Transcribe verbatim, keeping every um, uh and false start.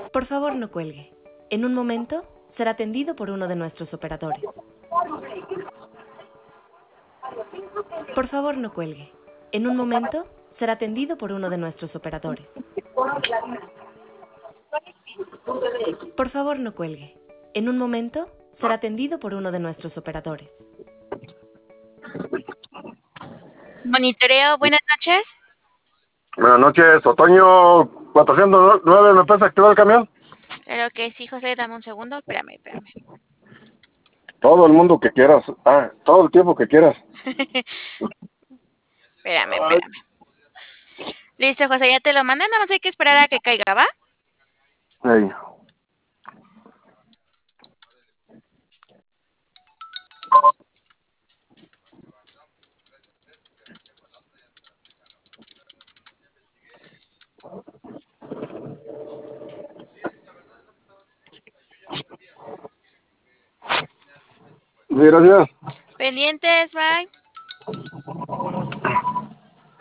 Por favor, no cuelgue. En un momento será atendido por uno de nuestros operadores. Por favor, no cuelgue. En un momento será atendido por uno de nuestros operadores. Por favor, no cuelgue. En un momento será atendido por uno de nuestros operadores. Monitoreo, buenas noches. Buenas noches, Otoño cuatrocientos nueve, ¿me puedes activar el camión? Claro que sí, José, dame un segundo, espérame, espérame. Todo el mundo que quieras, ah, todo el tiempo que quieras. Espérame, espérame. Listo, José, ya te lo mandé, nada más hay que esperar a que caiga, ¿va? Hey. Sí, gracias. Pendientes, bye.